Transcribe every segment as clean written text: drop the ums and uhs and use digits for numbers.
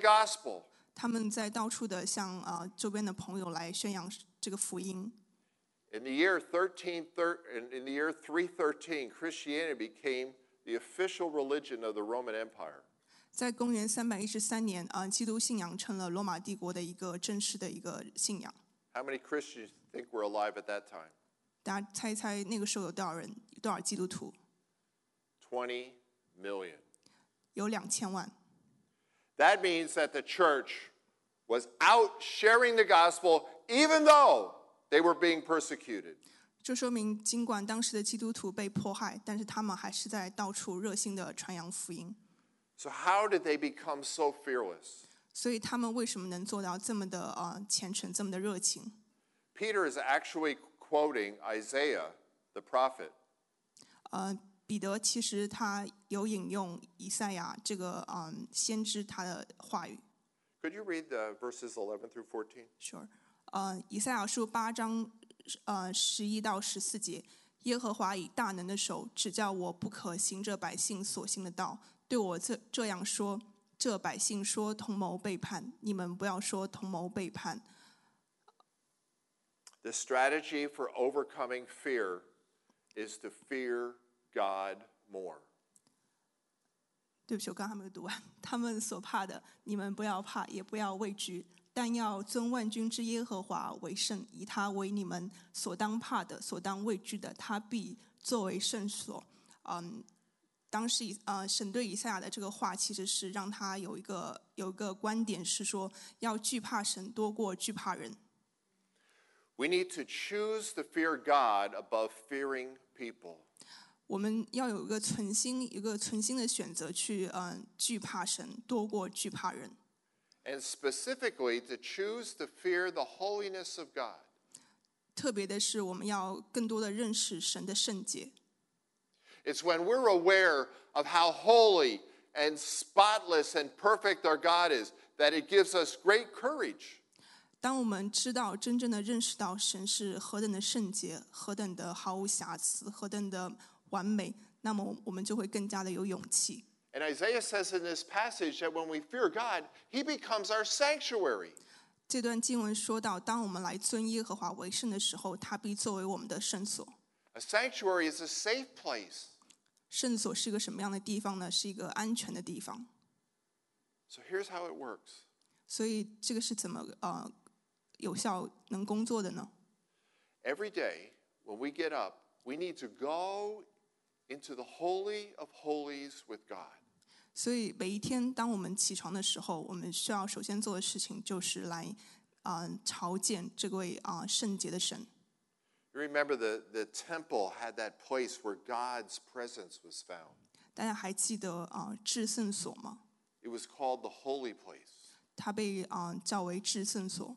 gospel. 他们在到处的向周边的朋友来宣扬这个福音。 In the year 313, Christianity became the official religion of the Roman Empire. 在公元313年，基督信仰成了罗马帝国的一个正式的一个信仰。 How many Christians think were alive at that time? 大家猜一猜那个时候有多少人，多少基督徒 20 million. 有2000万。 That means that the church was out sharing the gospel even though they were being persecuted. 这说明尽管当时的基督徒被迫害，但是他们还是在到处热心的传扬福音。 So how did they become so fearless? 所以他们为什么能做到这么的虔诚，这么的热情？ Peter is actually quoting Isaiah, the prophet. 彼得其实他有引用以赛亚这个先知他的话语。 Could you read the verses 11 through 14? Sure. 以赛亚书8章11到14节，耶和华以大能的手指教我不可行着百姓所行的道，对我这样说：这百姓说同谋背叛，你们不要说同谋背叛。 The strategy for overcoming fear is to fear God more. 对不起，我刚刚还没有读完。他们所怕的，你们不要怕，也不要畏惧，但要尊万军之耶和华为圣，以他为你们所当怕的、所当畏惧的，他必作为圣所。当时神对以赛亚的这个话，其实是让他有一个观点是说，要惧怕神多过惧怕人。 We need to choose to fear God above fearing people. 我们要有一个存心的选择，去惧怕神多过惧怕人。 And specifically to choose to fear the holiness of God. 特别的是，我们要更多的认识神的圣洁。 It's when we're aware of how holy and spotless and perfect our God is that it gives us great courage. 当我们知道真正的认识到神是何等的圣洁，何等的毫无瑕疵，何等的完美，那么我们就会更加的有勇气。 And Isaiah says in this passage that when we fear God, He becomes our sanctuary. 这段经文说到，当我们来尊耶和华为圣的时候，他必作为我们的圣所。 A sanctuary is a safe place. 圣所是一个什么样的地方呢？是一个安全的地方。 So here's how it works. 所以这个是怎么有效能工作的呢？ Every day when we get up, we need to go into the Holy of Holies with God. 所以每一天当我们起床的时候，我们需要首先做的事情就是来朝见这位圣洁的神。 You remember the temple had that place where God's presence was found. 大家还记得至圣所吗？ It was called the holy place. 它被叫为至圣所。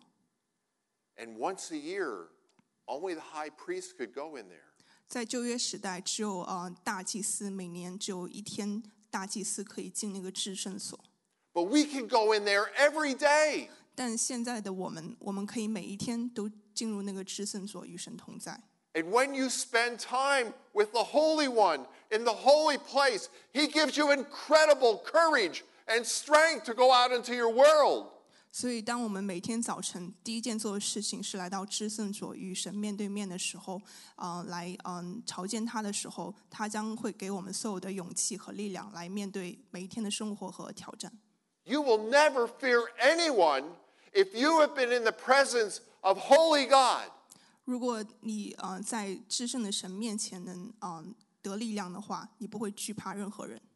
And once a year, only the high priest could go in there. 在旧约时代，只有大祭司每年只有一天，大祭司可以进那个至圣所。 But we can go in there every day. 但现在的我们可以每一天都进入那个至圣所，与神同在。 And when you spend time with the Holy One in the holy place, He gives you incredible courage and strength to go out into your world. 所以当我们每天早晨第一件做的事情是来到至圣所与神面对面的时候，来朝见他的时候，他将会给我们所有的勇气和力量来面对每一天的生活和挑战。 You will never fear anyone if you have been in the presence of holy God. 如果你在至圣的神面前能得力量的话，你不会惧怕任何人。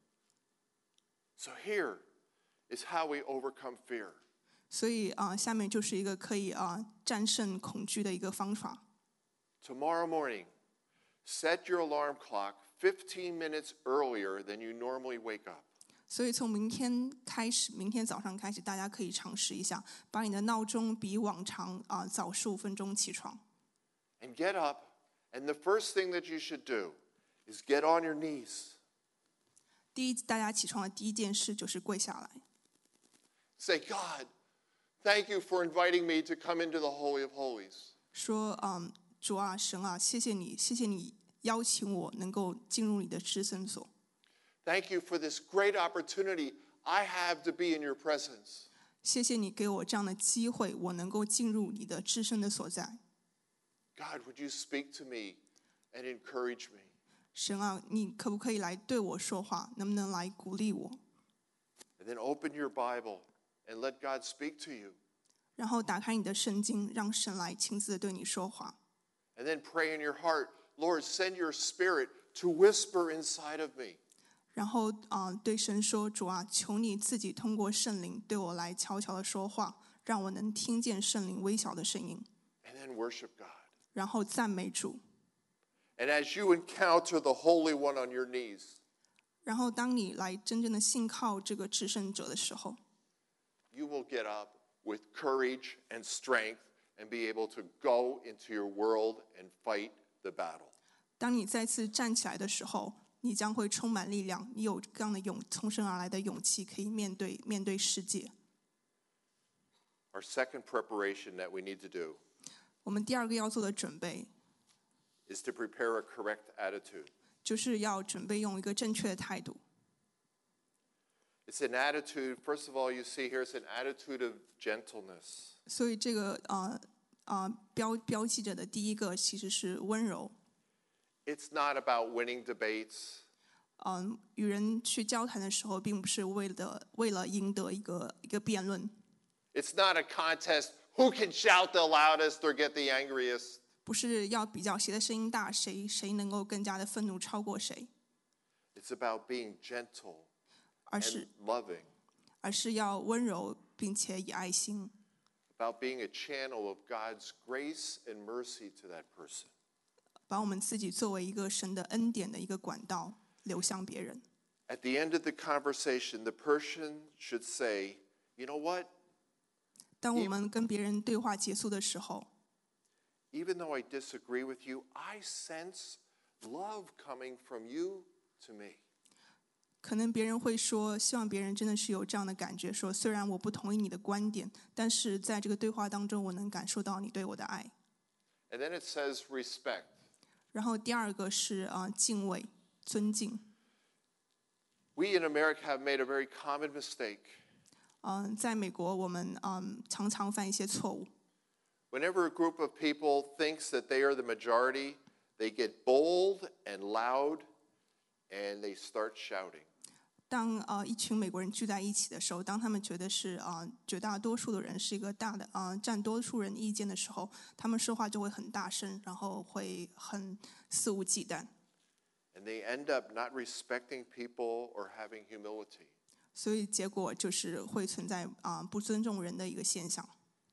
So here is how we overcome fear. 所以下面就是一个可以战胜恐惧的一个方法。 Tomorrow morning, set your alarm clock 15 minutes earlier than you normally wake up. 所以从明天早上开始，大家可以尝试一下，把你的闹钟比往常早15分钟起床。 And get up, and the first thing that you should do is get on your knees. 大家起床的第一件事就是跪下来。 Say, God, thank you for inviting me to come into the Holy of Holies. 说主啊，神啊，谢谢你邀请我能够进入你的至圣所。 Thank you for this great opportunity I have to be in your presence. 谢谢你给我这样的机会，我能够进入你的至圣的所在。 God, would you speak to me and encourage me? 神啊，你可不可以来对我说话？能不能来鼓励我？ And then open your Bible and let God speak to you. 然后打开你的圣经，让神来亲自的对你说话。 And then pray in your heart, Lord, send your spirit to whisper inside of me. 然后对神说：主啊，求你自己通过圣灵对我来悄悄的说话，让我能听见圣灵微小的声音， And then worship God. 然后赞美主。 And as you encounter the Holy One on your knees, 然后当你来真正的信靠这个至圣者的时候， you will get up with courage and strength and be able to go into your world and fight the battle. 当你再次站起来的时候，你将会充满力量，你有这样的从神而来的勇气，可以面对世界。 Our second preparation that we need to do 我们第二个要做的准备， is to prepare a correct attitude. 就是要准备用一个正确的态度。 It's an attitude, first of all, you see here, it's an attitude of gentleness. 所以这个标记着的第一个其实是温柔。 It's not about winning debates. 与人去交谈的时候，并不是为了赢得一个辩论， It's not a contest who can shout the loudest or get the angriest. 不是要比较谁的声音大，谁能够更加的愤怒超过谁， It's about being gentle 而 and 是 loving, 要温柔，并且以爱心， about being a channel of God's grace and mercy to that person. 把我们自己作为一个神的恩典的一个管道流向别人。 At the end of the conversation, the person should say, you know what? 当我们跟别人对话结束的时候， Even though I disagree with you, I sense love coming from you to me. 可能别人会说，希望别人真的是有这样的感觉，说虽然我不同意你的观点，但是在这个对话当中，我能感受到你对我的爱。 And then it says respect. 然后第二个是敬畏、尊敬。 We in America have made a very common mistake. 在美国，我们常常犯一些错误。 Whenever a group of people thinks that they are the majority, they get bold and loud and they start shouting. 当一群美国人聚在一起的时候，当他们觉得是绝大多数的人是一个大的占多数人意见的时候，他们说话就会很大声，然后会很肆无忌惮， And they end up not respecting people or having humility. 所以结果就是会存在不尊重人的一个现象。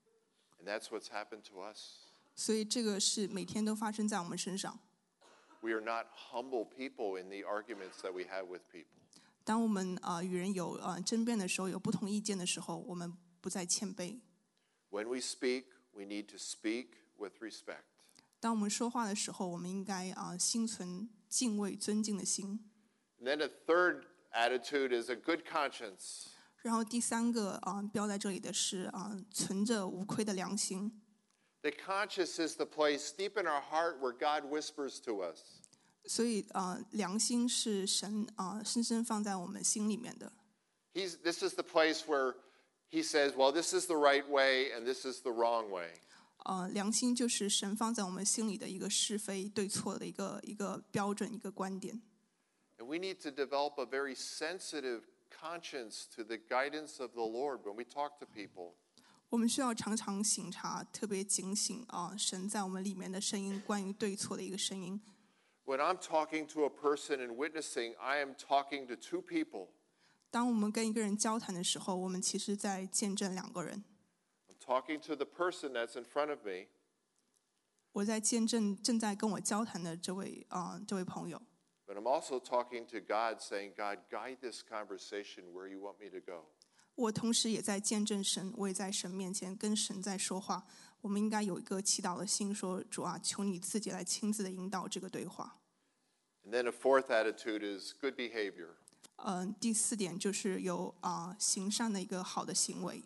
And that's what's happened to us. 所以这个是每天都发生在我们身上。 We are not humble people in the arguments that we have with people. 当我们与人有争辩的时候，有不同意见的时候，我们不再谦卑。 When we speak, we need to speak with respect. 当我们说话的时候，我们应该心存敬畏、尊敬的心。 And then a third attitude is a good conscience. 然后第三个标在这里的是存着无愧的良心。 The conscience is the place deep in our heart where God whispers to us. 所以良心是神深深放在我们心里面的。 This is the place where he says, well, this is the right way and this is the wrong way. 良心就是神放在我们心里的一个是非对错的一个标准、一个观点。 And we need to develop a very sensitive conscience to the guidance of the Lord when we talk to people. 我们需要常常省察，特别警醒神在我们里面的声音，关于对错的一个声音。 When I'm talking to a person and witnessing, I am talking to two people. 当我们跟一个人交谈的时候，我们其实在见证两个人。 I'm talking to the person that's in front of me, 我在见证正在跟我交谈的这位朋友， but I'm also talking to God, saying, God, guide this conversation where you want me to go. 我同时也在见证神，我也在神面前跟神在说话。我们应该有一个祈祷的心，说主啊，求你自己来亲自的引导这个对话。 And then a fourth attitude is good behavior. 第四点就是有行善的一个好的行为。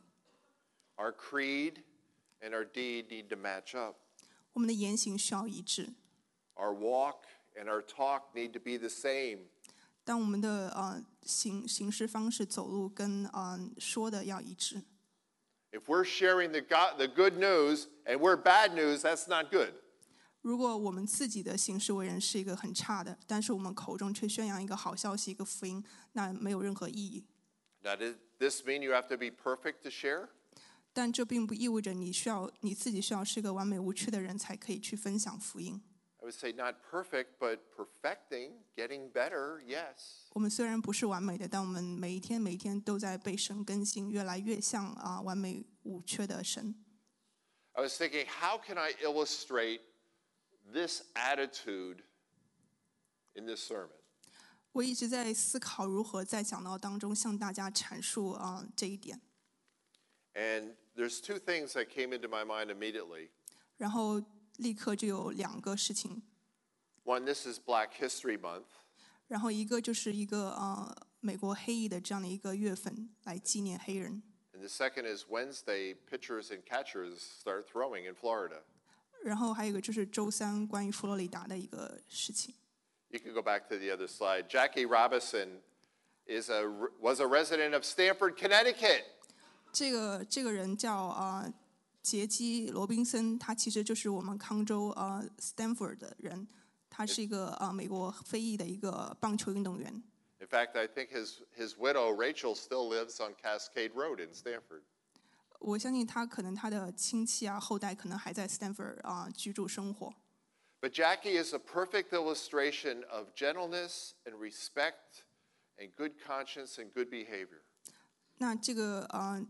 Our creed and our deed need to match up. 我们的言行需要一致。 Our walk and our talk need to be the same. 当我们的行事方式、走路跟说的要一致。 If we're sharing the good news and we're bad news, that's not good. 如果我们自己的行事为人是一个很差的，但是我们口中却宣扬一个好消息、一个福音，那没有任何意义。 Now, does this mean you have to be perfect to share? 但这并不意味着你自己需要是一个完美无缺的人才可以去分享福音。 I would say not perfect, but perfecting, getting better, yes. 我们虽然不是完美的，但我们每一天都在被神更新，越来越像完美无缺的神。 I was thinking, how can I illustrate this attitude in this sermon? 我一直在思考如何在讲道当中向大家阐述这一点。 And there's two things that came into my mind immediately. 然后立刻就有两个事情。 One, this is Black History Month. 然后一个就是一个美国黑裔的这样的一个月份来纪念黑人。 And the second is Wednesday, pitchers and catchers start throwing in Florida. 然后还有一个就是周三关于佛罗里达的一个事情。 You can go back to the other slide. Jackie Robinson was a resident of Stamford, Connecticut. 这个人叫杰基·罗宾森，他其实就是我们康州Stanford 的人，他是一个美国非裔的一个棒球运动员。 In fact, I think his widow Rachel still lives on Cascade Road in Stamford. 我相信他可能他的亲戚后代可能还在 Stanford 居住生活。 But Jackie is a perfect illustration of gentleness and respect and good conscience and good behavior. 那这个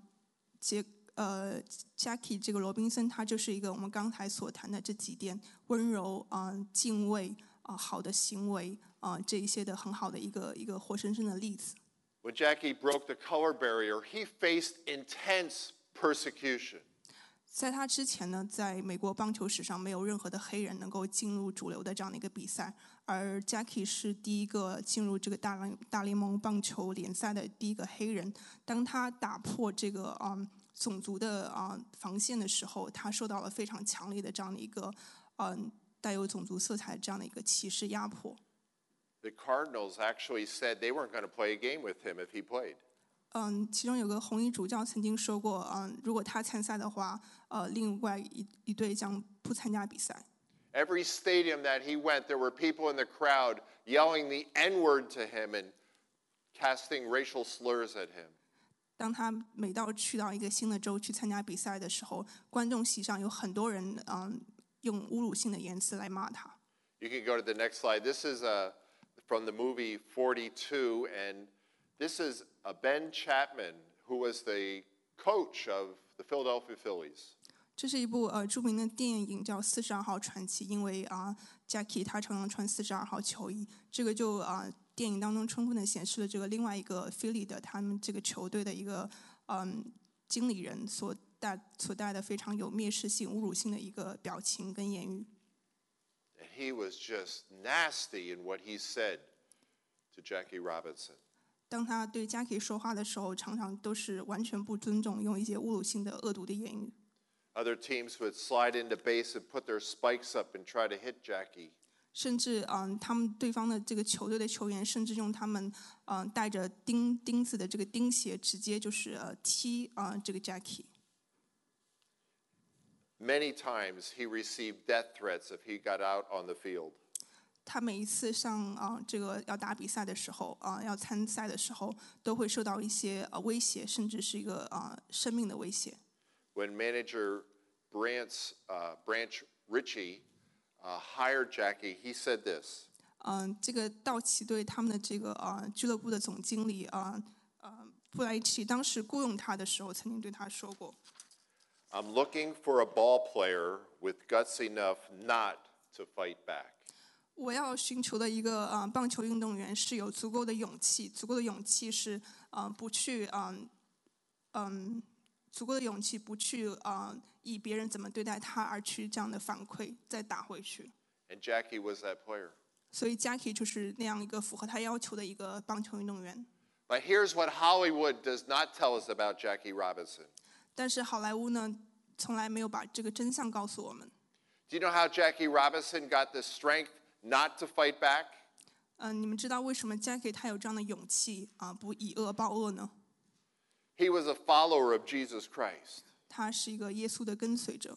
Jackie 这个罗宾森，他就是一个我们刚才所谈的这几点温柔敬畏好的行为这一些的很好的一个活生生的例子。 When Jackie broke the color barrier, he faced intense persecution. 在他之前呢，在美国棒球史上没有任何的黑人能够进入主流的这样的一个比赛，而 Jackie 是第一个进入这个大联盟棒球联赛的第一个黑人。当他打破这个种族的防线的时候，他受到了非常强烈的这样的一个带有种族色彩这样的一个歧视压迫。 The Cardinals actually said they weren't going to play a game with him if he played. 其中有个红衣主教曾经说过，如果他参赛的话，另外一队将不参加比赛。 Every stadium that he went, there were people in the crowd yelling the N-word to him and casting racial slurs at him. 当他每去到一个新的州去参加比赛的时候，观众席上有很多人用侮辱性的言辞来骂他。 You can go to the next slide. This is from the movie 42, and this is Ben Chapman, who was the coach of the Philadelphia Phillies. 这是一部著名的电影叫《42号传奇》，因为Jackie 他常常穿42号球衣，这个就电影当中充分的显示了这个另外一个 Philly 的他们这个球队的一个经理人所带的非常有蔑视性、侮辱性的一个表情跟言语。 And he was just nasty in what he said to Jackie Robinson. 当他对 Jackie 说话的时候，常常都是完全不尊重，用一些侮辱性的恶毒的言语。 Other teams would slide into base and put their spikes up and try to hit Jackie. 甚至他们对方的这个球队的球员，甚至用他们带着钉子的这个钉鞋，直接就是踢这个 Jackie。 Many times he received death threats if he got out on the field. 他每一次上这个要打比赛的时候要参赛的时候，都会受到一些威胁，甚至是一个生命的威胁。 When manager Branch Ritchie hired Jackie, he said this. 这个道奇队他们的这个俱乐部的总经理布莱奇当时雇佣他的时候，曾经对他说过 I'm looking for a ball player with guts enough not to fight back. 我要寻求的一个棒球运动员是有足够的勇气，足够的勇气是不去足够的勇气不去以别人怎么对待他而去这样的反馈再打回去。 And Jackie was that player. 所以 Jackie 就是那样一个符合他要求的一个棒球运动员。 But here's what Hollywood does not tell us about Jackie Robinson. 但是好莱坞呢，从来没有把这个真相告诉我们。 Do you know how Jackie Robinson got the strength not to fight back? 你们知道为什么 Jackie 他有这样的勇气不以恶报恶呢？ He was a follower of Jesus Christ. 他是一个耶稣的跟随者。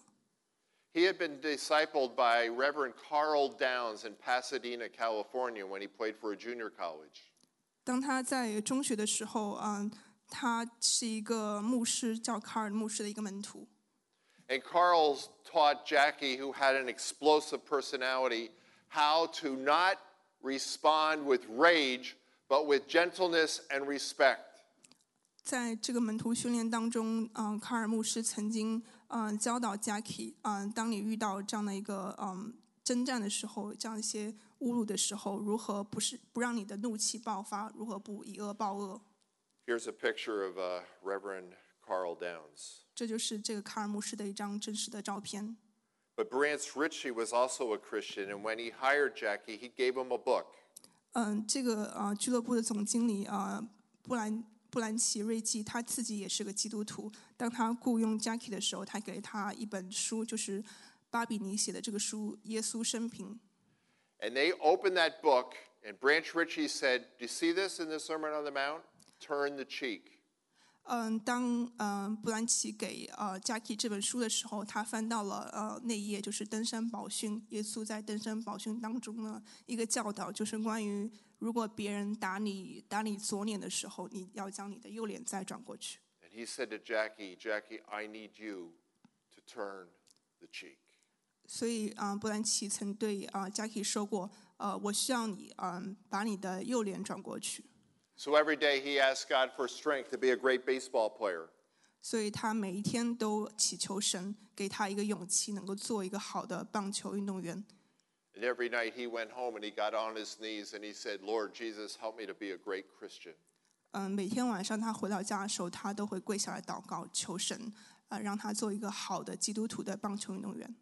He had been discipled by Reverend Carl Downs in Pasadena, California, when he played for a junior college. 当他在中学的时候，他是一个牧师，叫卡尔牧师的一个门徒。 And Carl taught Jackie, who had an explosive personality, how to not respond with rage, but with gentleness and respect. 在这个门徒训练当中，卡尔牧师曾经教导 Jackie，当你遇到这样的一个征战的时候，这样一些侮辱的时候，如何不让你的怒气爆发，如何不以恶报恶。 Here's a picture of Reverend Carl Downs. 这就是这个卡尔牧师的一张真实的照片。 But Branch Ritchie was also a Christian, and when he hired Jackie, he gave him a book. 这个俱乐部的总经理布兰奇瑞基，他自己也是个基督徒。当他雇佣 Jackie 的时候，他给他一本书，就是巴比尼写的这个书《耶稣生平》。 And they opened that book, and Branch Ritchie said, "Do you see this in the Sermon on the Mount? Turn the cheek." 当布兰奇给Jackie 这本书的时候，他翻到了那一页，就是登山宝训。耶稣在登山宝训当中呢，一个教导就是关于，如果别人打你左脸的时候，你要将你的右脸再转过去。 And he said to Jackie, "Jackie, I need you to turn the cheek." 所以布兰奇曾对Jackie 说过，我需要你把你的右脸转过去。 So every day he asked God for strength to be a great baseball player. 所以他每一天都祈求神给他一个勇气，能够做一个好的棒球运动员。 And every night he went home and he got on his knees and he said, "Lord Jesus, help me to be a great Christian." 每天晚上他回到家的时候，他都会跪下来祷告，求神让他做一个好的基督徒的棒球运动员。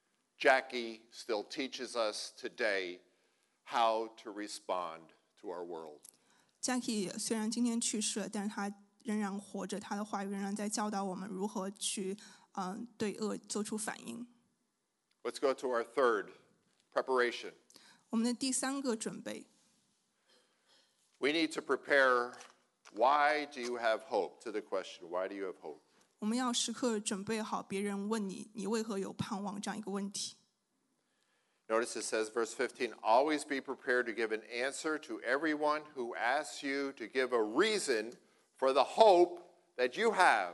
Jackie still teaches us today how to respond to our world. Jackie 虽然今天去世了，但是他仍然活着，他的话语仍然在教导我们如何去对恶做出反应。 Let's go to our third preparation. 我们的第三个准备， We need to prepare. Why do you have hope? To the question, why do you have hope? 我们要时刻准备好别人问你，你为何有盼望这样一个问题。 Notice it says, verse 15, always be prepared to give an answer to everyone who asks you to give a reason for the hope that you have.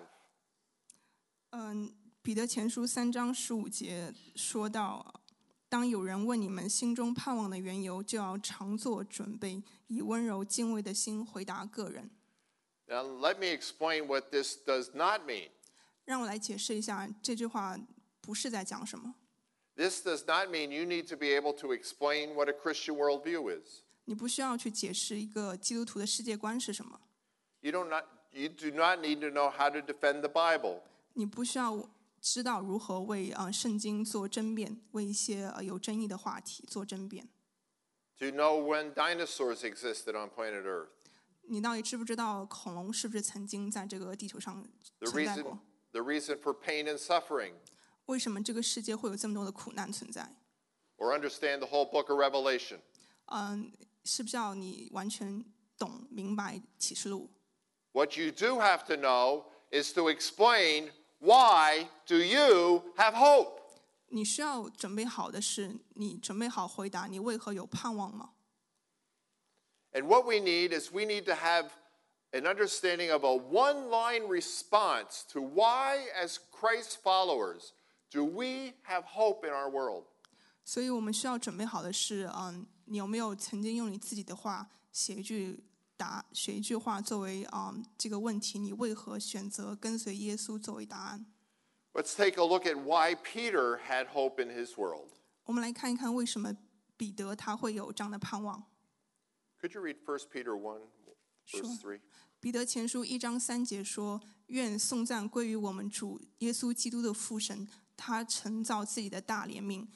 彼得前书3章15节说到，当有人问你们心中盼望的缘由，就要常作准备，以温柔敬畏的心回答个人。 Now, let me explain what this does not mean. 让我来解释一下这句话不是在讲什么。 This does not mean you need to be able to explain what a Christian worldview is. 你不需要去解释一个基督徒的世界观是什么。 You do not need to know how to defend the Bible. 你不需要知道如何为圣经做争辩，为一些有争议的话题做争辩。 To know when dinosaurs existed on planet Earth. 你到底知不知道恐龙是不是曾经在这个地球上存在过？ The reason for pain and suffering. 为什么这个世界会有这么多的苦难存在？ Or understand the whole book of Revelation. 是不是要你完全懂明白启示录？ What you do have to know is to explain why do you have hope? 你需要准备好的是，你准备好回答你为何有盼望吗？ And what we need is we need to have an understanding of a one-line response to why, as Christ's followers, do we have hope in our world? 所以我们需要准备好的是，你有没有曾经用你自己的话写一句话作为这个问题？你为何选择跟随耶稣作为答案？ Let's take a look at why Peter had hope in his world. 我们来看一看为什么彼得他会有这样的盼望。 Could you read 1 Peter 1, verse 3? 彼得前书1章3节说：“愿颂赞归于我们主耶稣基督的父神，他承造自己的大怜悯，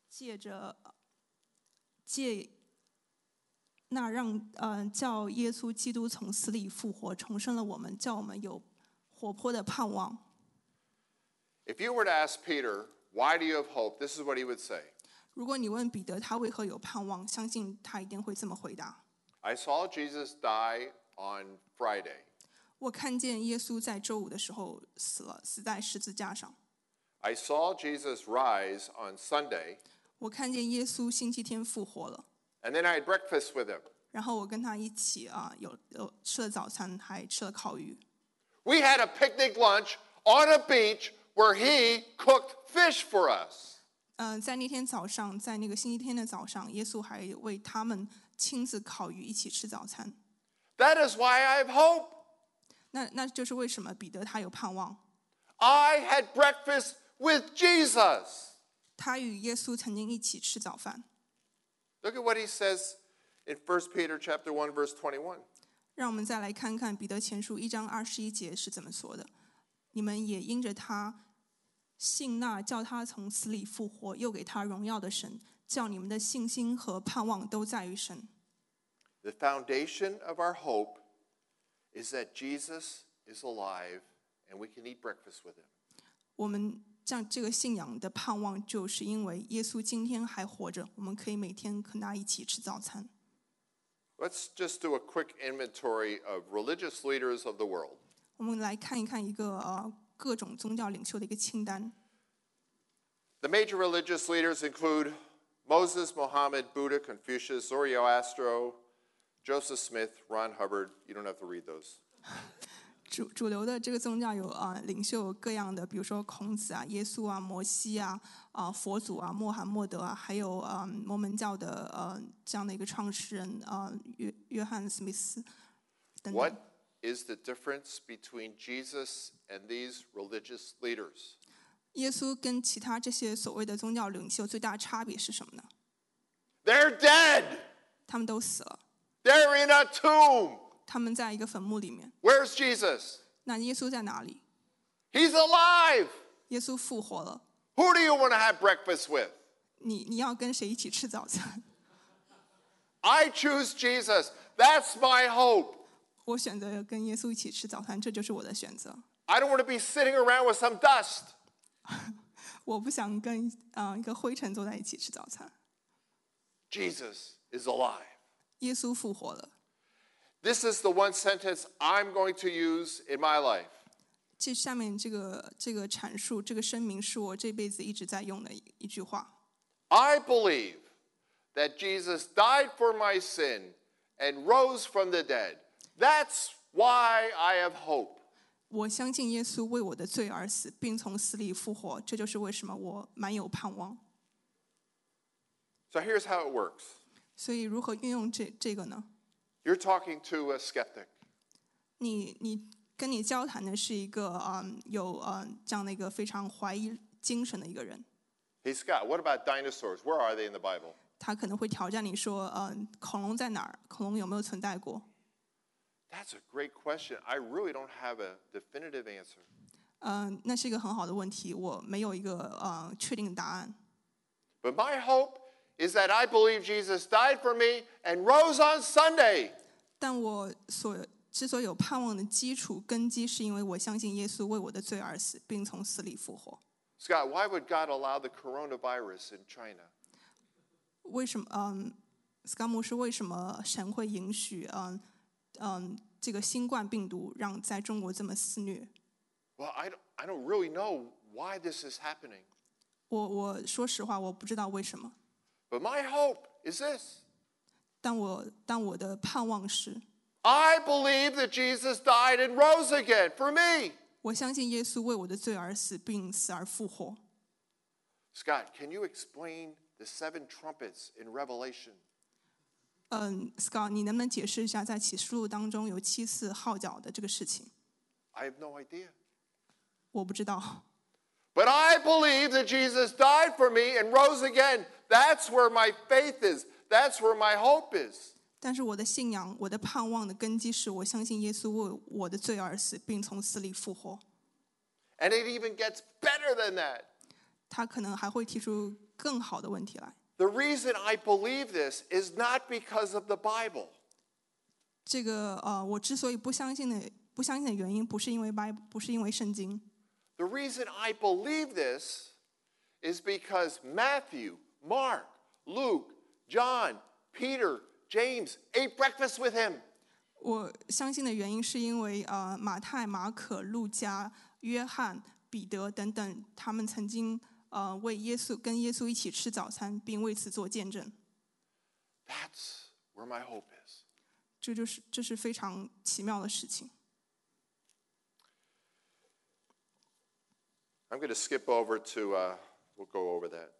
借那让叫耶稣基督从死里复活，重生了我们，叫我们有活泼的盼望。” If you were to ask Peter, why do you have hope? This is what he would say. 如果你问彼得他为何有盼望，相信他一定会这么回答： I saw Jesus die on Friday. 我看见耶稣在周五的时候死了，死在十字架上。 I saw Jesus rise on Sunday, 我看见耶稣星期天复活了， and then I had breakfast with him. 然后我跟他一起有吃了早餐，还吃了烤鱼。 We had a picnic lunch on a beach where he cooked fish for us. 在那天早上，在那个星期天的早上，耶稣还为他们亲自烤鱼，一起吃早餐。 That is why I have hope. 那就是为什么彼得他有盼望。 I had breakfast with Jesus. 他与耶稣曾经一起吃早饭。 Look at what he says in 1 Peter chapter 1, verse 21. 让我们再来看看彼得前书1章21节是怎么说的：你们也因着他信那叫他从死里复活，又给他荣耀的神，叫你们的信心和盼望都在于神。 The foundation of our hope is that Jesus is alive and we can eat breakfast with him. 我们这个信仰的盼望，就是因为耶稣今天还活着，我们可以每天跟他一起吃早餐。 Let's just do a quick inventory of religious leaders of the world. 我们来看一看一个各种宗教领袖的一个清单。 The major religious leaders include Moses, Muhammad, Buddha, Confucius, Zoroaster, Joseph Smith, Ron Hubbard. You don't have to read those. 主流的这个宗教有领袖各样的，比如说孔子啊、耶稣啊、摩西啊、佛祖啊、穆罕默德啊，还有摩门教的这样的一个创始人约翰史密斯等等。 What is the difference between Jesus and these religious leaders? 耶稣跟其他这些所谓的宗教领袖最大的差别是什么呢？ They're dead. 他们都死了， They're in a tomb. 他们在一个坟墓里面。 Where's Jesus? 那耶稣在哪里？ He's alive. 耶稣复活了。 Who do you want to have breakfast with? 你要跟谁一起吃早餐？ I choose Jesus. That's my hope. 我选择跟耶稣一起吃早餐，这就是我的选择。 I don't want to be sitting around with some dust. 我不想跟一个灰尘坐在一起吃早餐。 Jesus is alive. 耶稣复活了。 This is the one sentence I'm going to use in my life. 这下面这个阐述，这个声明是我这辈子一直在用的一句话。 I believe that Jesus died for my sin and rose from the dead. That's why I have hope. 我相信耶稣为我的罪而死，并从死里复活，这就是为什么我满有盼望。 So here's how it works. 所以如何运用这个呢？ You're talking to a skeptic. 你跟你交谈的是一个有这样的一个非常怀疑精神的一个人。 Hey, Scott, what about dinosaurs? Where are they in the Bible? 他可能会挑战你说，恐龙在哪儿？恐龙有没有存在过？ That's a great question. I really don't have a definitive answer. 那是一个很好的问题，我没有一个确定的答案。 But my hope is that I believe Jesus died for me and rose on Sunday. 但我之所以有盼望的基础根基，是因为我相信耶稣为我的罪而死，并从死里复活。 Scott, why would God allow the coronavirus in China? 为什么斯卡姆是为什么神会允许这个新冠病毒让在中国这么肆虐？ Well, I don't really know why this is happening. 我说实话，我不知道为什么。 But my hope is this. 但我的盼望是， I believe that Jesus died and rose again for me. 我相信耶稣为我的罪而死，并死而复活。 Scott, can you explain the 7 trumpets in Revelation? Scott， 你能不能解释一下在启示录当中有7次号角的这个事情？ I have no idea. 我不知道。 But I believe that Jesus died for me and rose again. That's where my faith is. That's where my hope is. 但是我的信仰，我的盼望的根基是我相信耶稣为我的罪而死，并从死里复活。 And it even gets better than that. 他可能还会提出更好的问题来。 The reason I believe this is not because of the Bible. 这个我之所以不相信的原因，不是因为圣经。 The reason I believe this is because Matthew, Mark, Luke, John, Peter, James ate breakfast with him. 我相信的原因是因为马太、马可、路加、约翰、彼得等等，他们曾经为跟耶稣一起吃早餐，并为此做见证。 That's where my hope is. 这是非常奇妙的事情。 I'm going to skip over to, we'll go over that,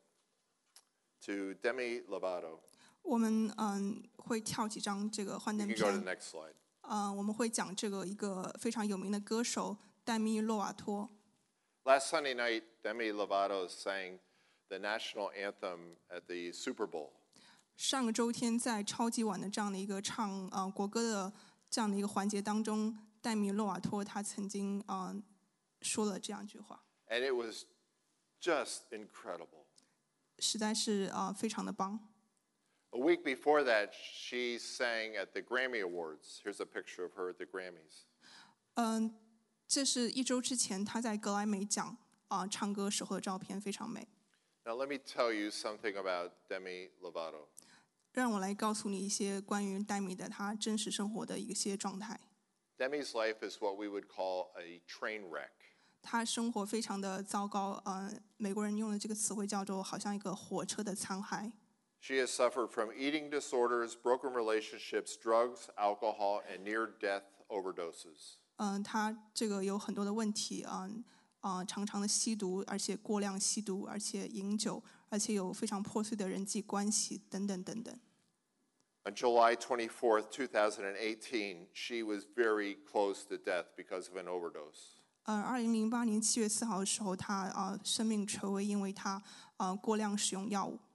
to Demi Lovato. 我们会跳几张这个幻 You 灯 can go to the 片， next slide. 我们会讲这个一个非常有名的歌手戴米洛瓦托。 Last Sunday night, Demi Lovato sang the national anthem at the Super Bowl. 上个周天在超级碗的这样的一个唱国歌的这样的一个环节当中，戴米洛瓦托他曾经说了这样一句话， And it was just incredible. 实在是非常的棒。 A week before that, she sang at the Grammy Awards. Here's a picture of her at the Grammys. 这是一周之前他在格莱美奖唱歌时候的照片，非常美。 Now, let me tell you something about Demi Lovato. 让我来告诉你一些关于戴米的他真实生活的一些状态。 Demi's life is what we would call a train wreck. 他生活非常的糟糕，美国人用的这个词汇叫做好像一个火车的残骸。 She has suffered from eating disorders, broken relationships, drugs, alcohol, and near-death overdoses. 他这个有很多的问题，常常的吸毒，而且过量吸毒，而且饮酒，而且有非常破碎的人际关系等等等等。 On July 24th, 2018, she was very close to death because of an overdose. 2008年7月4号的时候，他生命垂危，因为他过量使用药物。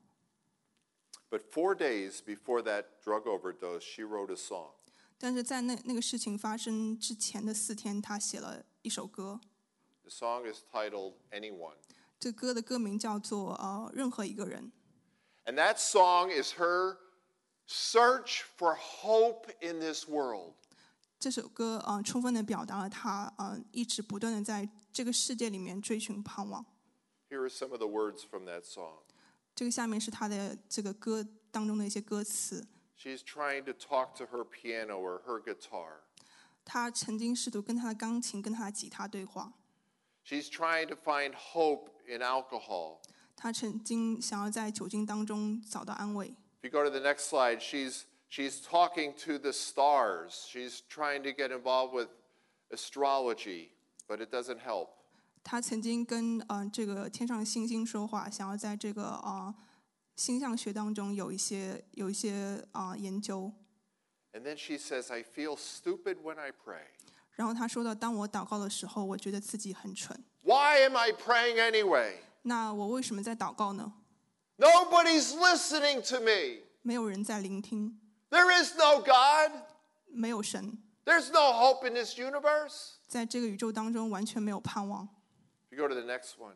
But 4 days before that drug overdose, she wrote a song. 但是在那个事情发生之前的4天，他写了一首歌。 The song is titled Anyone. 这歌的歌名叫做任何一个人。 And that song is her search for hope in this world. 这首歌充分的表达了他一直不断的在这个世界里面追寻盼望。 Here are some of the words from that song. 这个下面是他的这个歌当中的一些歌词。 She's trying to talk to her piano or her guitar. 他曾经试图跟他的钢琴、跟他的吉他对话。 She's trying to find hope in alcohol. 他曾经想要在酒精当中找到安慰。 If you go to the next slide, she's talking to the stars. She's trying to get involved with astrology, but it doesn't help. 他曾经跟这个天上的星星说话，想要在这个星象学当中有一些研究。 And then she says, I feel stupid when I pray. 然后他说到，当我祷告的时候，我觉得自己很蠢。 Why am I praying anyway? 那我为什么在祷告呢？ Nobody's listening to me. 没有人在聆听， There is no God. 没有神， There's no hope in this universe. 在这个宇宙当中完全没有盼望。 If you go to the next one,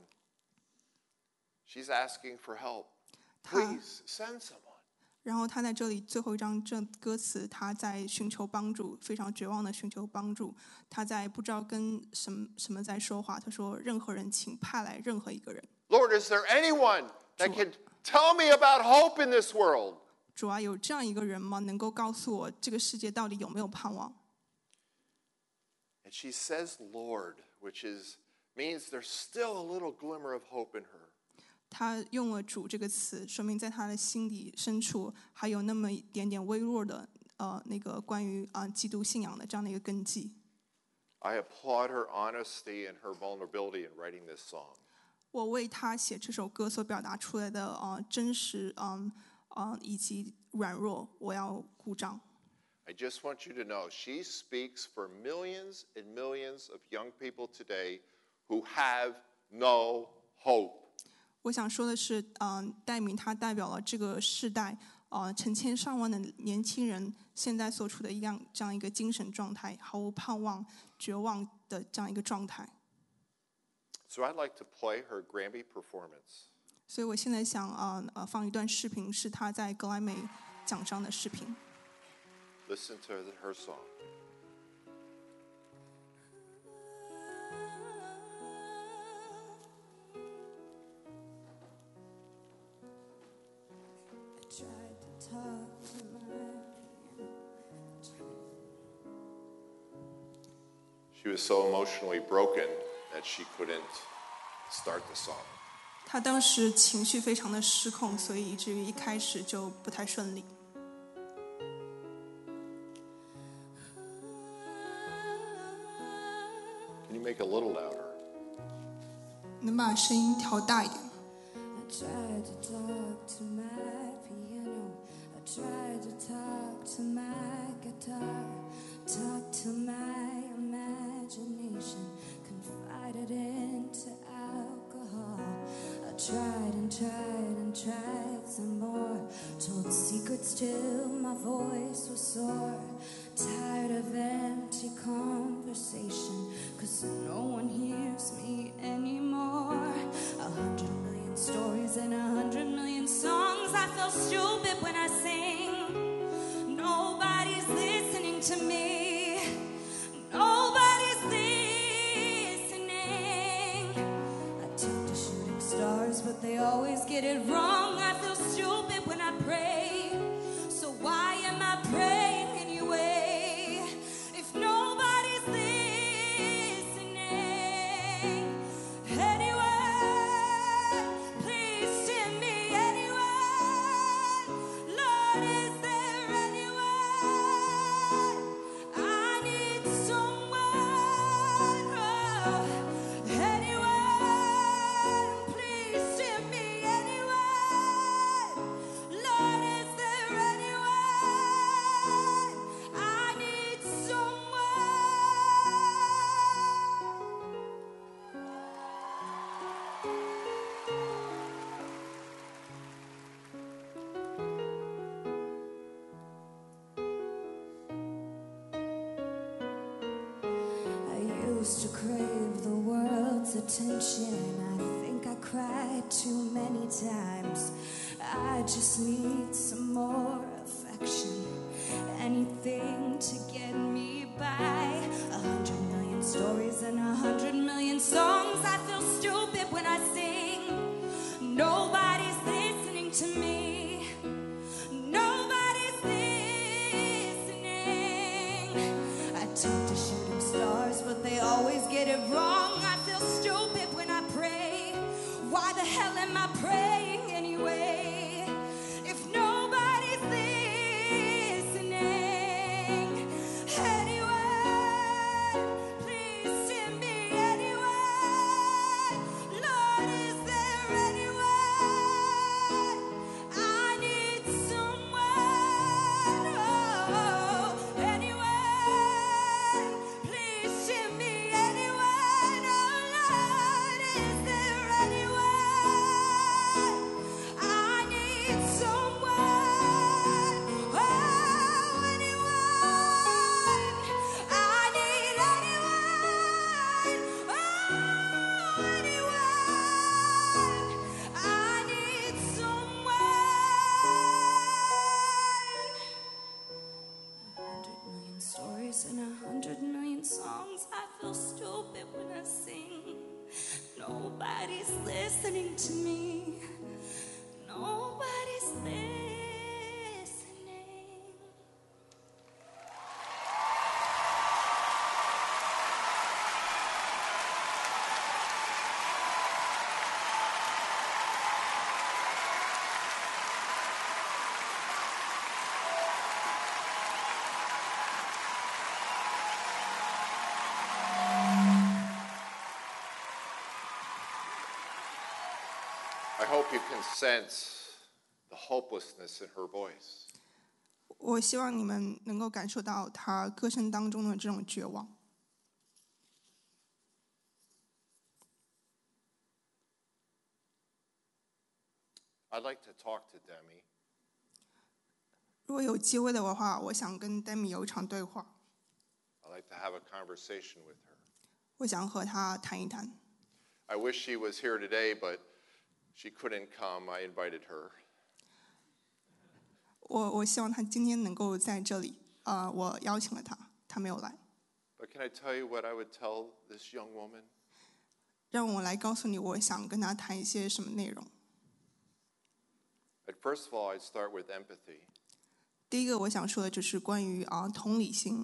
she's asking for help. Please send someone. 然后他在这里最后一章这歌词，他在寻求帮助，非常绝望的寻求帮助。他在不知道跟什么在说话。他说：“任何人，请派来任何一个人。 Lord, is there anyone that can tell me about hope in this world?” 主啊，有这样一个人吗？能够告诉我这个世界到底有没有盼望？ And she says Lord, which means there's still a little glimmer of hope in her. 他用了“主”这个词，说明在他的心底深处还有那么一点点微弱的那个关于基督信仰的这样的一个根基。 I applaud her honesty and her vulnerability in writing this song. 我为他写这首歌所表达出来的真实以及软弱，我要鼓掌。 I just want you to know she speaks for millions and millions of young people today who have no hope. 我想说的是，戴明他代表了这个世代，成千上万的年轻人现在所处的这样一个精神状态，毫无盼望、绝望的这样一个状态。 So I'd like to play her Grammy performance. 所以我现在想放一段视频，是他在格莱美奖上的视频。 Listen to her song. Tried to talk to my piano. She was so emotionally broken that she couldn't start the song. 他当时情绪非常的失控，所以以至于一开始就不太顺利。 Can you make it a little louder? 能把声音调大一点。 I tried to talk to my piano. I tried to talk to my guitar. Talk to my imagination. Confided into alcohol. I tried and tried and tried some more. Told secrets till my voice was sore. Tired of empty conversation, 'cause no one hears me anymore. 100 million stories and 100 million songs. I feel stupid when I sing. Nobody's listening to me. Nobody's listening. I talk to shooting stars, but they always get it wrong. I feel stupid when I pray. So why am I praying anyway? If nobody's listening, anyone, please send me anyone. Lord, is there anyone? I need someone. Oh, anyone, please send me anyone. Lord, is there anyone? I need someone. I used to crave the world's attention. I think I cried too many times. I just need some more affection. Anything to get me by. 100 million stories and 100 million songs. I feel stupid when I sing. Nobody's listening to me. Nobody's listening. I talk to shooting stars, but they always get it wrong. I feel stupid when I pray. Why the hell am I praying anyway? If nobody's listening, anyone, please send me anyone. Lord, is there anyone? I need someone. Oh, anyone, please send me anyone. Oh, Lord, is there anyone? I need someone. Oh, anyone, I need anyone. Oh, anyone, I need someone. 100 million stories and 100 million songs. I feel stupid when I sing. Nobody's listening to me. Nobody's listening. I hope you can sense the hopelessness in her voice. 我希望你们能够感受到他歌声当中的这种绝望。 I'd like to talk to Demi. 如果有机会的话，我想跟 Demi 有一场对话， I'd like to have a conversation with her. 我想和他谈一谈。 I wish she was here today, but she couldn't come. I invited her. 我希望他今天能够在这里，我邀请了他，他没有来。 But can I tell you what I would tell this young woman? 让我来告诉你，我想跟他谈一些什么内容。 First of all, I'd start with empathy. 第一个我想说的就是关于同理心。 Do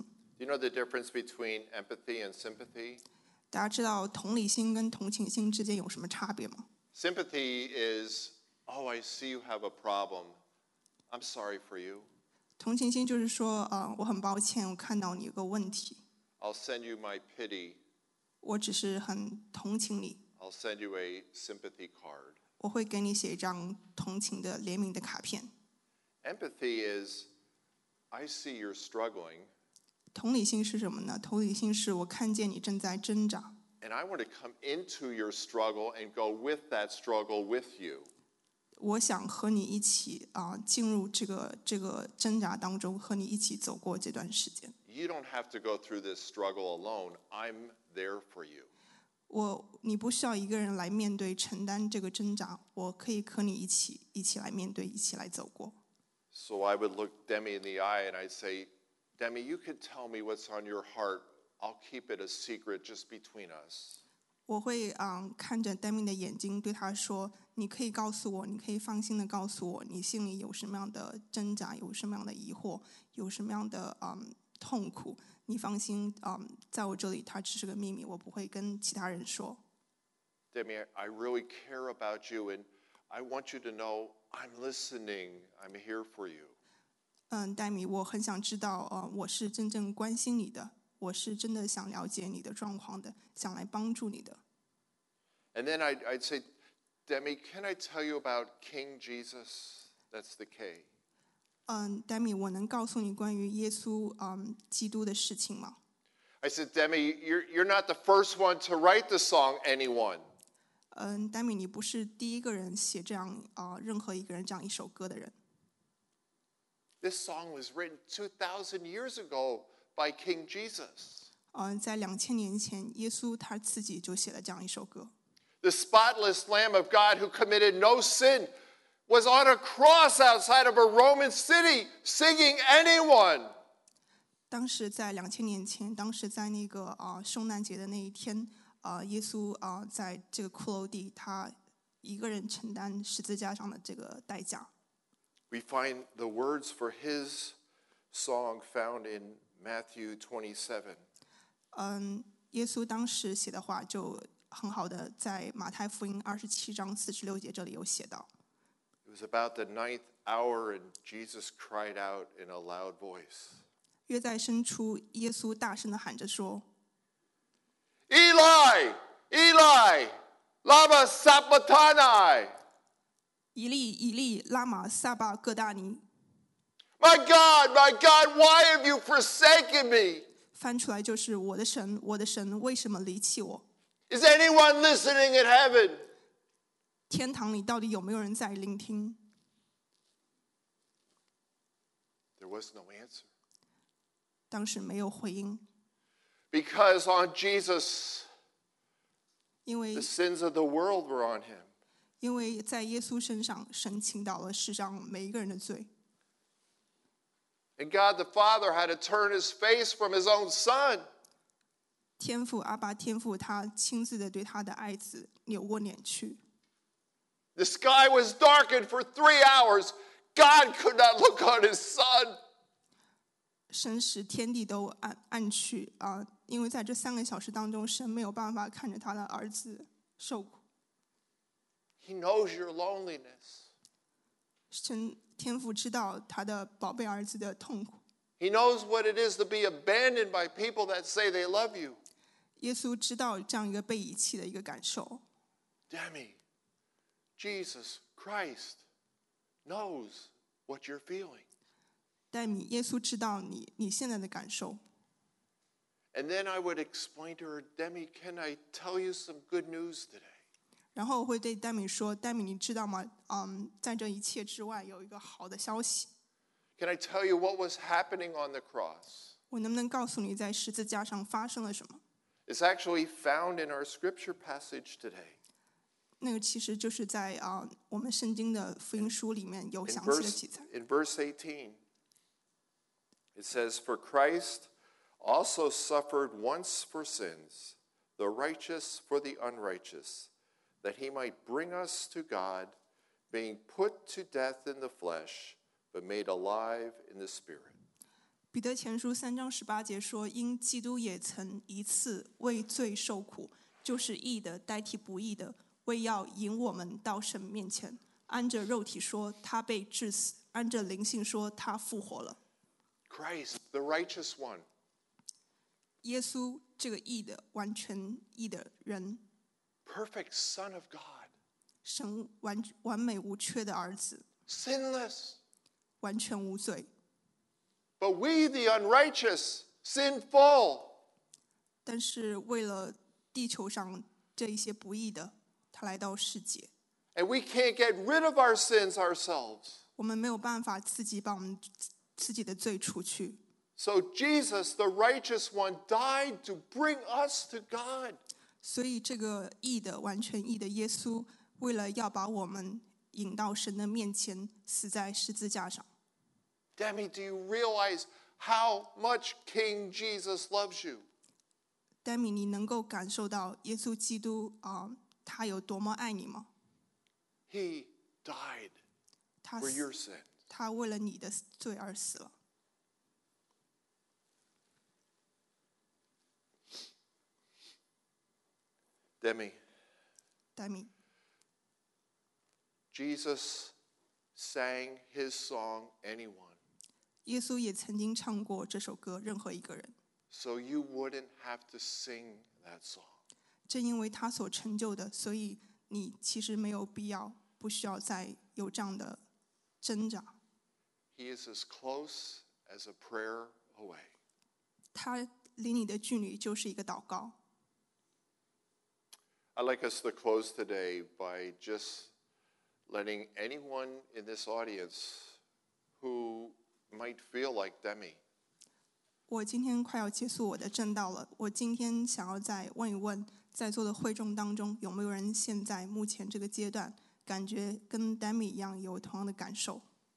You know the difference between empathy and sympathy? 大家知道同理心跟同情心之间有什么差别吗？ Sympathy is, oh, I see you have a problem. I'm sorry for you. 同情心就是说，我很抱歉，我看到你有个问题， I'll send you my pity. 我只是很同情你， I'll send you a sympathy card. 我会给你写一张同情的怜悯的卡片。 Empathy is, I see you're struggling, 同理心是什么呢？同理心是我看见你正在挣扎， and I want to come into your struggle and go with that struggle with you. 我想和你一起进入这个挣扎当中，和你一起走过这段时间。 You don't have to go through this struggle alone. I'm there for you. 你不需要一个人来面对承担这个挣扎，我可以和你一起来面对，一起来走过。 So I would look Demi in the eye and I'd say, Demi, you could tell me what's on your heart. I'll keep it a secret just between us. 我会看着 Demi 的眼睛，对他说：“你可以告诉我，你可以放心的告诉我，你心里有什么样的挣扎，有什么样的疑惑，有什么样的痛苦。你放心，在我这里，它只是个秘密，我不会跟其他人说。” Demi, I really care about you and I want you to know I'm listening. I'm here for you. 戴米，我很想知道，我是真正关心你的，我是真的想了解你的状况的，想来帮助你的。 And then I'd say, Demi, can I tell you about King Jesus? That's the K. 戴米，我能告诉你关于耶稣基督的事情吗？ I said, Demi, you're not the first one to write the song, anyone. 戴米，你不是第一个人写这样任何一个人这样一首歌的人。 This song was written 2,000 years ago by King Jesus. 在2000年前，耶稣他自己就写了这样一首歌。 The spotless Lamb of God who committed no sin was on a cross outside of a Roman city singing anyone. 当时在2000年前，当时在那个受难节的那一天，耶稣在这个骷髅地，他一个人承担十字架上的这个代价。 We find the words for his song found in Matthew 27. 耶稣当时写的话就很好的在马太福音27章46节这里有写到。 It was about the 9th hour and Jesus cried out in a loud voice. 约在深处，耶稣大声的喊着说 Eli, Eli, lama sabachthani. 以利以利拉玛撒巴各大尼。 My God, why have you forsaken me? 翻出来就是我的神，我的神，为什么离弃我？ Is anyone listening in heaven? 天堂里到底有没有人在聆听？ There was no answer. 当时没有回应， Because on Jesus, 因为 the sins of the world were on him. 在耶稣身上，神倾倒了世上每一个人的罪。 And God the Father had to turn his face from his own son. 天父阿爸天父，他亲自的对他的爱子扭过脸去。 The sky was darkened for 3 hours. God could not look on his son. 神使天地都暗去因为在这3个小时当中，神没有办法看着他的儿子受苦。 He knows your loneliness. 天父知道他的宝贝儿子的痛苦。 He knows what it is to be abandoned by people that say they love you. 耶稣知道这样一个被遗弃的一个感受。 Demi, Jesus Christ knows what you're feeling. 戴米，耶稣知道你现在的感受。 And then I would explain to her, Demi, can I tell you some good news today? 然后我会对戴米说：“戴米，你知道吗？在这一切之外，有一个好的消息。 Can I tell you what was happening on the cross? 我能不能告诉你，在十字架上发生了什么？ It's actually found in our scripture passage today. 那个其实就是在我们圣经的福音书里面有 In 详细的记载。 verse 18, it says, For Christ also suffered once for sins, the righteous for the unrighteous, that he might bring us to God, being put to death in the flesh, but made alive in the spirit. 彼得前书3章18节说：“因基督也曾一次为罪受苦，就是义的代替不义的，为要引我们到神面前。按着肉体说，他被治死；按着灵性说，他复活了。” Christ, the righteous one, 耶稣这个义的、完全义的人， perfect Son of God, 神完美无缺的儿子， sinless. 完全无罪。 But we, the unrighteous, sinful, 但是为了地球上这一些不义的，他来到世界。 and we can't get rid of our sins ourselves. 我们没有办法自己把我们自己的罪除去， So Jesus, the righteous one, died to bring us to God. 所以这个义的、完全义的耶稣，为了要把我们引到神的面前，死在十字架上。 Demi, do you realize how much King Jesus loves you? 丹米，你能够感受到耶稣基督他有多么爱你吗？ He died 他 for 死 your sins. 他为了你的罪而死了。 Demi, 丹米， Jesus sang his song, Anyone, 耶稣也曾经唱过这首歌，任何一个人。 so you wouldn't have to sing that song. 正因为他所成就的，所以你其实没有必要，不需要再有这样的挣扎。 He is as close as a prayer away. 他离你的距离就是一个祷告。 I'd like us to close today by just letting anyone in this audience who might feel like Demi, 我今天快要结束我的正道了，我今天想要再问一问，在座的会众当中，有没有人现在目前这个阶段，感觉跟 Demi 一样有同样的感受？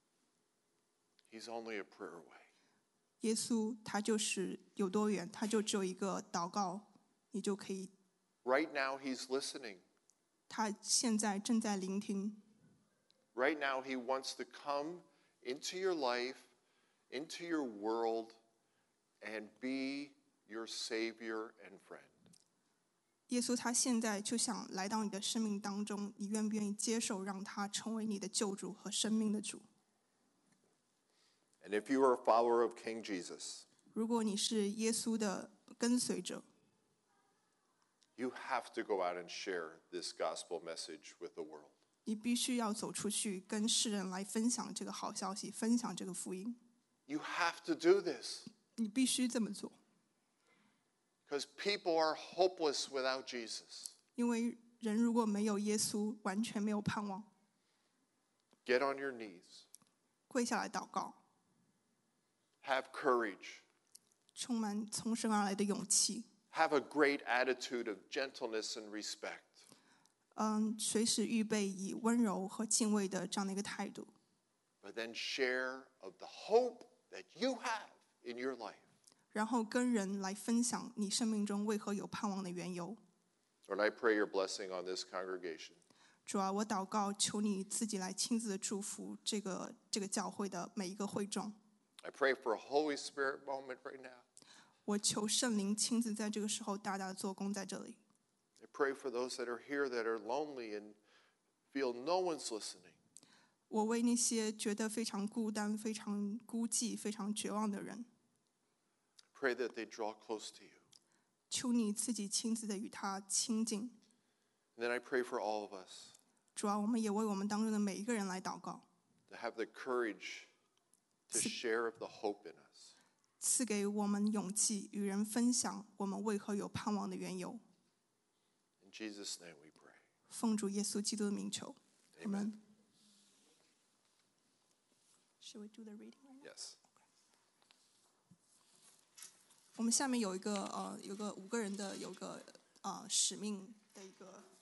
he's only a prayer away. 耶稣他就是有多远，他就只有一个祷告，你就可以。 Right now, he's listening. 他现在正在聆听， Right now, he wants to come into your life, into your world, and be your Savior and friend. 耶稣他现在就想来到你的生命当中，你愿不愿意接受，让他成为你的救主和生命的主？ And if you are a follower of King Jesus, 如果你是耶稣的跟随者， you have to go out and share this gospel message with the world. 你必须要走出去，跟世人来分享这个好消息，分享这个福音。 You have to do this 你必须这么做， because people are hopeless without Jesus. 因为人如果没有耶稣，完全没有盼望。 Get on your knees. 跪下来祷告， Have courage. 充满从神而来的勇气。 Have a great attitude of gentleness and respect. 随时预备以温柔和敬畏的这样的一个态度， But then share of the hope that you have in your life. 然后跟人来分享你生命中为何有盼望的缘由。 Lord, I pray your blessing on this congregation. 主啊，我祷告，求你自己来亲自的祝福这个教会的每一个会众。 I pray for a Holy Spirit moment right now. 我求圣灵亲自在这个时候大大的做工在这里。 I pray for those that are here that are lonely and feel no one's listening. 我为那些觉得非常孤单、非常孤寂、非常绝望的人， Pray that they draw close to you. 求你自己亲自的与他亲近。 And then I pray for all of us 主啊，我们也为我们当中的每一个人来祷告， to have the courage to share of the hope in us. 赐给我们勇气，与人分享我们为何有盼望的缘由。 In Jesus' name we pray. 奉主耶稣基督的名求，阿门。Should we do the reading right now? Yes. 我们下面有一个5个人的有个使命的一个。